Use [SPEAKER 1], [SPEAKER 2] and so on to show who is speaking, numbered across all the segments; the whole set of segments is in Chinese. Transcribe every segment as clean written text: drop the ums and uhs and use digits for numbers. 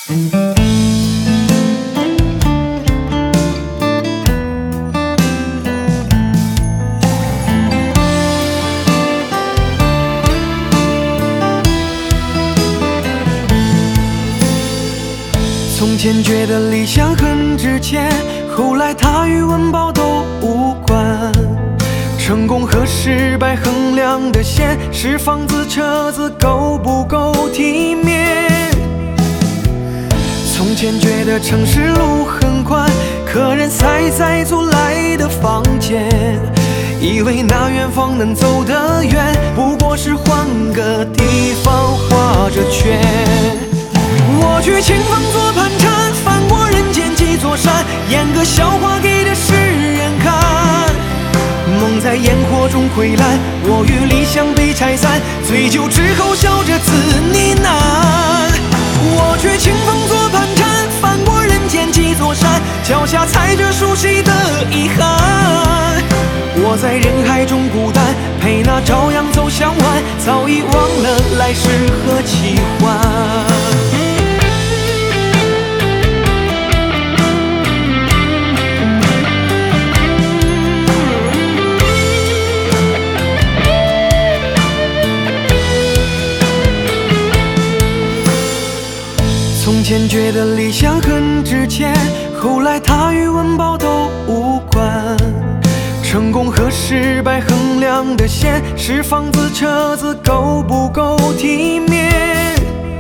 [SPEAKER 1] 从前觉得理想很值钱，后来它与温饱都无关。成功和失败衡量的线，是房子车子够不够体面。从前觉得城市路很宽，客人塞在租来的房间，以为那远方能走得远，不过是换个地方画着圈。我去前方做盘缠，翻过人间几座山，演个笑话给的世人看。梦在烟火中溃烂，我与理想被拆散，醉酒之后笑着自呢喃。我去前方做盘缠，翻过人间几座山，脚下踩着熟悉的遗憾。我在人海中孤单，陪那朝阳走向晚，早已忘了来时何其欢。从前觉得理想很值钱，后来它与温饱都无关。成功和失败衡量的线，是房子车子够不够体面。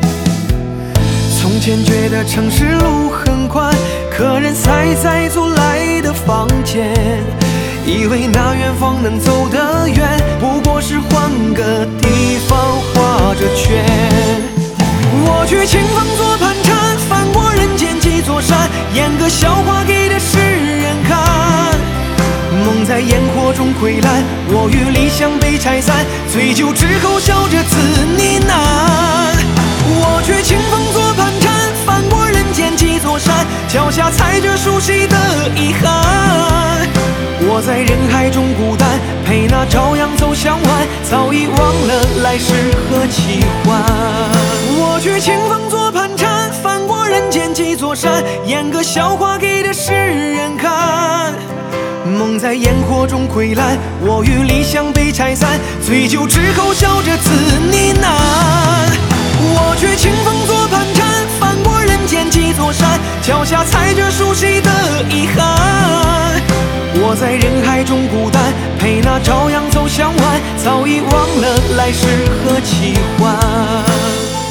[SPEAKER 1] 从前觉得城市路很宽，客人塞在租来的房间，以为那远方能走得远，不过是换个地方画着圈。我去前方做盘缠，翻过人间几座山，演个笑话给的世人看。梦在烟火中溃烂，我与理想被拆散，醉酒之后笑着自呢喃。我去前方做盘缠，翻过人间几座山，脚下踩着熟悉的遗憾。我在人海中孤单，陪那朝阳走向晚，早已忘了来时何其欢。我去前方做盘缠，翻过人间几座山，演个笑话给的世人看。梦在烟火中溃烂，我与理想被拆散，醉酒之后笑着自呢喃。我去前方做盘缠，翻过人间几座山，脚下踩着熟悉的遗憾。我在人海中孤单，陪那朝阳走向晚，早已忘了来时何其欢。